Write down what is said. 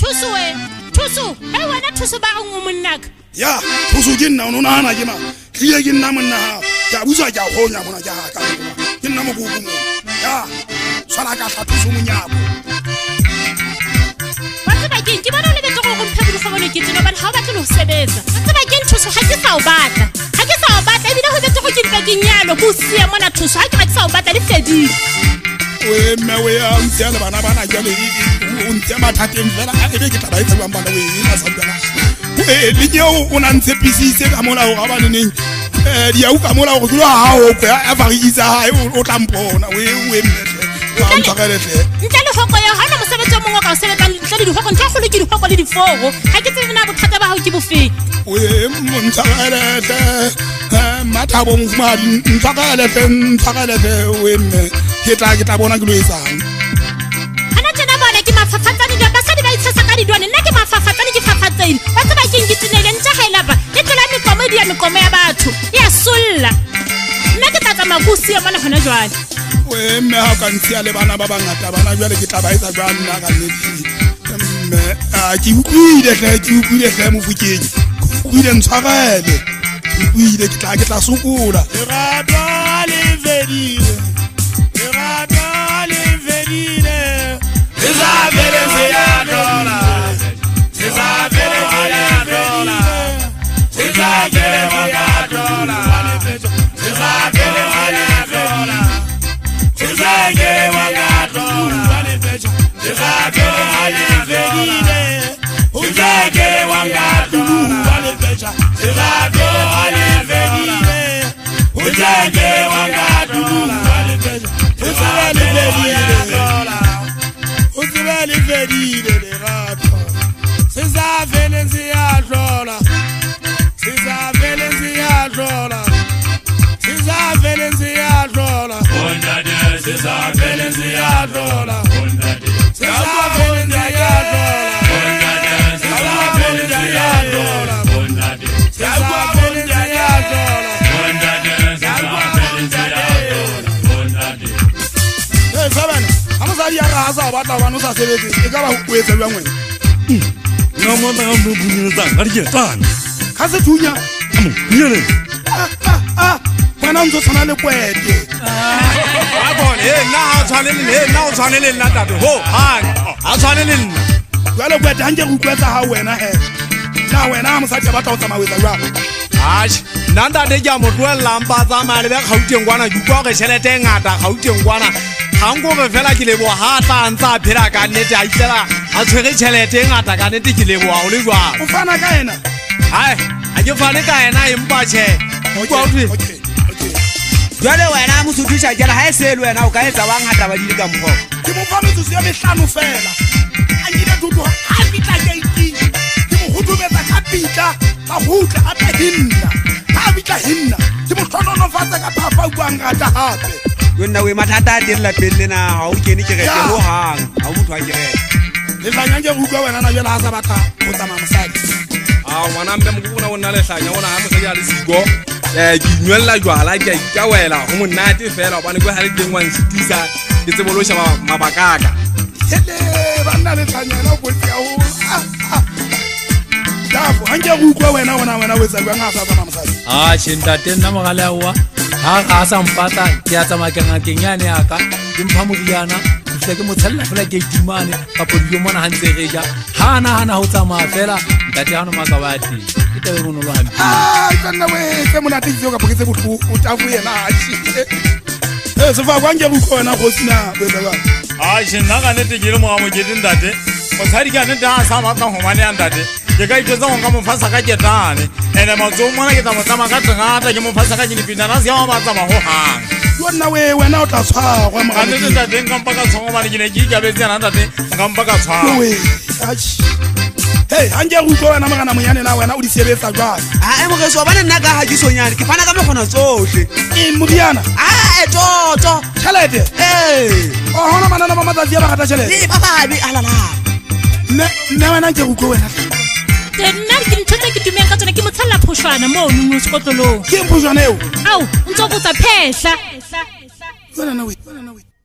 Thuso we. Thuso. Hey wena thuso ba o monnaka. Ya, thuso ke nna o nona hana ke ma. Tlile ke nna monna ha. Ke busa ke a honya mona ke ha ka. Ke nna mobubu mo. Ya. Sala ka tla thuso monyako. Batse ba ke bona le betlo go mphebulu go bona ke tsena ba ha ba tlo sebetsa. Batse ba ke thuso ha ke sa o batla. Ha ke sa o batla ebile ho betlo go ke nka ke nyalo go sia mona thuso ha ke ba ke sa o batla le fedile. We mewe ya ntse le bana bana jale o ntse mathateng fela a ebe ke taba itse bana bana we ina sa bana we le nyeo o na ntse pisitse ka mola go ba neng dia u ka mola go dula ha o ka a ba itsa ha o tampona we mmete wa ntshakaletle ntle le hoko ya hana mosebetsi mongwe ka o sebetsa ntle le dihoko ntse go le ke dihoko le diforo ha ke tsena bothata ba ha ke bofeng we ntshakaletle mathabo mfumadi ntshakaletle we mme ke tla bona ke lo etsang ana tsena bona ke mafafatsane di basadi ba itshasa ka didwane nna ke mafafatsane ke fafatseile ba tseba ke ngitinele ntse haela ba ke tla mi komedi ya mikomo ya batho ya sulla nna ke tlatsa makusi ya mana hona jwale we mme ha ka ntsia le bana ba bangata bana jwale ke tla ba etsa jwang nna ka nnete mme ke utlwile hle mofukeng ke utlwile ntshwarele ke utlwile ke tla sokola Lerato le vedile Asa batla bana sa sebetse e ka ba o etsa jwang wena no mo ba mo bunyetsa ga di tsana ka se thunya nyele bana ntse tsana le kwete a bona na ha tshwanele nna tate ho ha tshwanele nna jwale kwete hanje go kwetsa ha wena he na wena mo sa tla batla o tsamawetsa jwang Ash, nanda de ja mo tloela mpa tsa male ba Gauteng kwana di kwa go tšhelete ngata Gauteng kwana hango be fela ke lebo ha tla ntsa phela ka nnete a itlela a tshwere tšhelete ngata ka nnete ke lebo a o le jwa o fana ka ena hai a ke fane ka ena empa che okay jwale wena mo suthisha jela ha e se le wena o ka etsa wa ngata ba di ka mgo ke mo fa metso ya mehlano fela a ile tutu ha bitla ke iki ke mo hudumetsa ka bitla ba hutla a ta hinna ha bitla hinna ke mo tlono fatsa ka papa bua ngata hape wena we mathata a direla pelle na ha o kene ke rete ho hang ha motho a direla le hlanya ke go wena na jela ha sa batla go tsamaya mosadi a ngwana mbe mo bona o nna le hlanya ona ha mosadi a le siko ke nywella jwala ke ikawela go monate fela bana go ha le teng wa nsitisa ke tsebolo sha mabakaka hele bana le hlanya la go tsia ho dafo hanje go wena o etsa jwang ha sa tsamaya mosadi shinta tena mogala wa ha sa mpata ke a tsamaya ke ngakeng yane aka ke mpha moriana ke ke motsalla fela ke itimane ka podilo mona hantse re ja hana ho tsamaya fela ntate hano makabati ke tebe mo lo hampi kana we se mona titse ka poketse bothu o tafu yena a se fa kwanje go khona go sina beza ba shinna ga nete ke le mo amo ke ntate mosadi ka nete a sa matla go mane ya ntate ke ka itse go ka mo fasa ka ketane ene matso mona ke tsa mo ka tsangata ke mo fasa ka dipina na se ya ba tsama ho hang yona we wena o tla tshwarwa mo ka nete ntate nka mpa ka tshongo mane ke ne ke ikabetse na ntate nka mpa ka tshwarwa we hey hanje go wena magana monyane na wena o di sebetsa jwang e mo ke so bana nna ka ha ke sonyane ke fana ka me gona tsohle modiana toto chelete o hona manana ba matsatsi ba gata chelete papa bi alala ne wena ke go wena nna ke ntse ke tumeng ka tsone ke motsalla phoshwana mo nngwe sekotlolong ke mphoshwana eo au ntse go tsa phehla wena na we